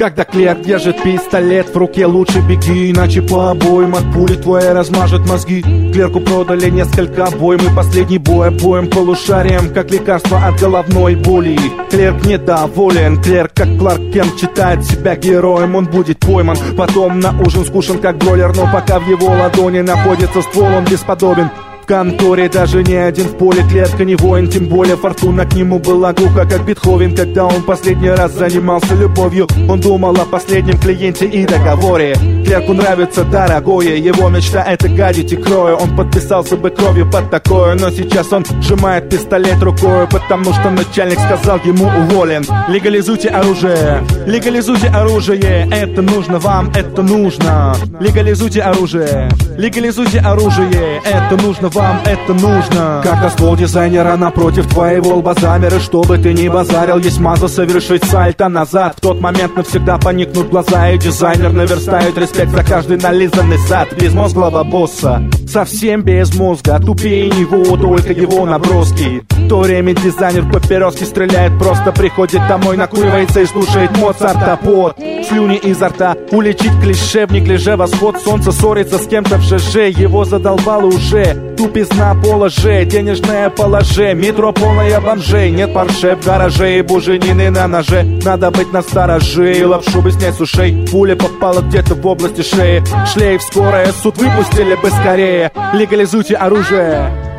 Когда клерк держит пистолет в руке, лучше беги, иначе по обоим от пули твоей размажет мозги. Клерку продали несколько обоим, и последний бой обоим полушарием, как лекарство от головной боли. Клерк недоволен, клерк как Кларк Кент считает себя героем. Он будет пойман, потом на ужин скушен как бройлер, но пока в его ладони находится ствол, он бесподобен. В конторе даже не один в поле, клерка не воин, тем более фортуна к нему была глуха, как Бетховен. Когда он последний раз занимался любовью, он думал о последнем клиенте и договоре. Клерку нравится дорогое, его мечта это гадить и крою. Он подписался бы кровью под такое, но сейчас он сжимает пистолет рукой, потому что начальник сказал ему уволен. Легализуйте оружие, легализуйте оружие, это нужно вам, это нужно. Легализуйте оружие, легализуйте оружие, это нужно вам, это нужно. Когда ствол дизайнера напротив твоего лба замер, и чтобы ты не базарил, есть маза совершить сальто назад. В тот момент навсегда поникнут глаза, и дизайнер наверстает респект за каждый нализанный зад. Безмозглого босса, совсем без мозга, тупее него только его наброски. В то время дизайнер папироски стреляет, просто приходит домой, накуривается и слушает Моцарта под слюни изо рта. Уличить клише в неглиже восход солнца, ссорится с кем-то в ЖЖ, его задолбало уже. Тупизна положи, денежное положи, метро полное бомжей, нет парше в гараже и буженины на ноже. Надо быть настороже и лапшу бы снять с ушей. Пуля попала где-то в области шеи, шлейф скорая, суд выпустили бы скорее. Легализуйте оружие,